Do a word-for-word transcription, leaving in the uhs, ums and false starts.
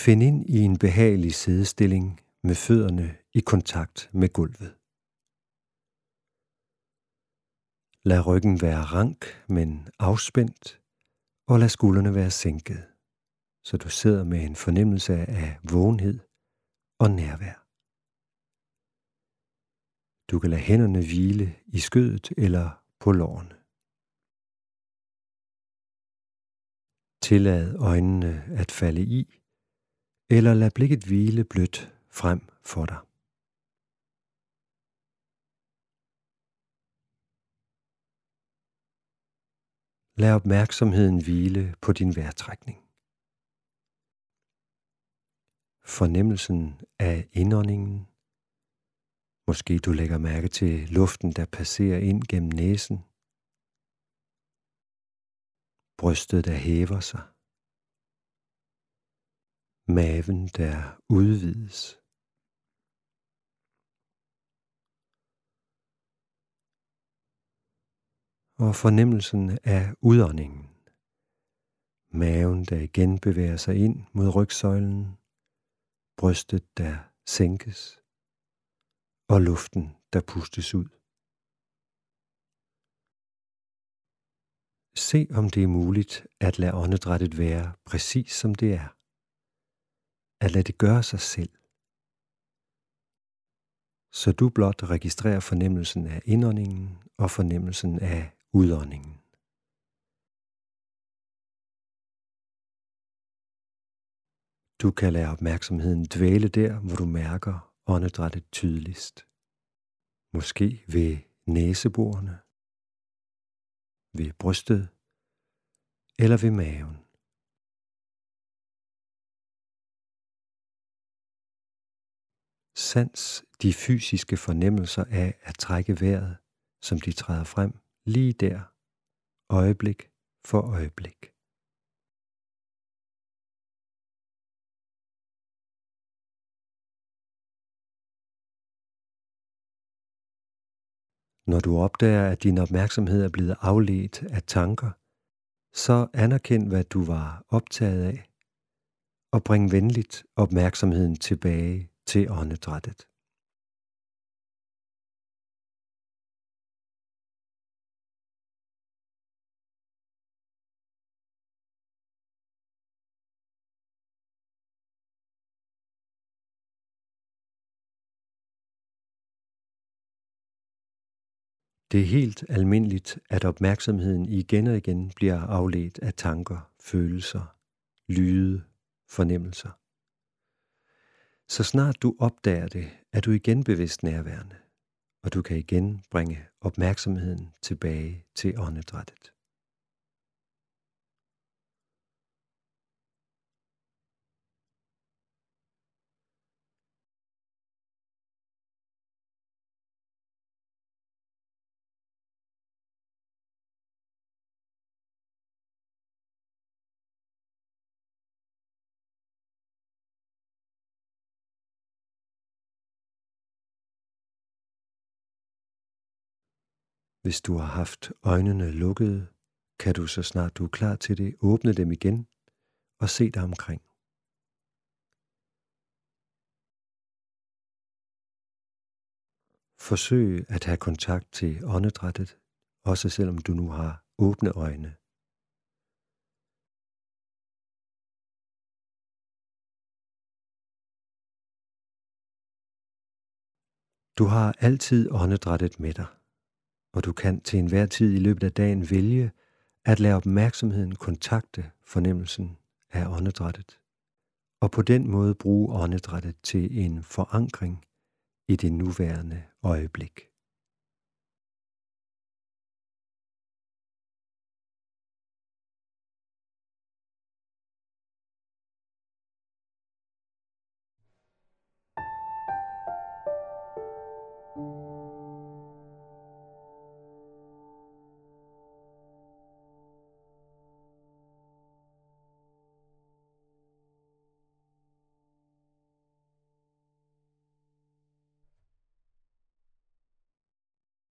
Find ind i en behagelig siddestilling med fødderne i kontakt med gulvet. Lad ryggen være rank, men afspændt, og lad skuldrene være sænket, så du sidder med en fornemmelse af vågenhed og nærvær. Du kan lade hænderne hvile i skødet eller på lårene. Tillad øjnene at falde i, eller lad blikket hvile blødt frem for dig. Lad opmærksomheden hvile på din vejrtrækning. Fornemmelsen af indåndingen. Måske du lægger mærke til luften, der passerer ind gennem næsen. Brystet, der hæver sig. Maven, der udvides. Og fornemmelsen af udåndingen. Maven, der igen bevæger sig ind mod rygsøjlen. Brystet, der sænkes. Og luften, der pustes ud. Se om det er muligt at lade åndedrættet være præcis som det er. At lade det gøre sig selv. Så du blot registrerer fornemmelsen af indåndingen og fornemmelsen af udåndingen. Du kan lade opmærksomheden dvæle der, hvor du mærker åndedrættet tydeligst. Måske ved næseborene, ved brystet eller ved maven. Sans de fysiske fornemmelser af at trække vejret, som de træder frem lige der, øjeblik for øjeblik. Når du opdager, at din opmærksomhed er blevet afledt af tanker, så anerkend, hvad du var optaget af, og bring venligt opmærksomheden tilbage til åndedrættet. Det er helt almindeligt, at opmærksomheden igen og igen bliver afledt af tanker, følelser, lyde, fornemmelser. Så snart du opdager det, er du igen bevidst nærværende, og du kan igen bringe opmærksomheden tilbage til åndedrættet. Hvis du har haft øjnene lukkede, kan du, så snart du er klar til det, åbne dem igen og se dig omkring. Forsøg at have kontakt til åndedrættet, også selvom du nu har åbne øjne. Du har altid åndedrættet med dig, og du kan til enhver tid i løbet af dagen vælge at lade opmærksomheden kontakte fornemmelsen af åndedrættet, og på den måde bruge åndedrættet til en forankring i det nuværende øjeblik.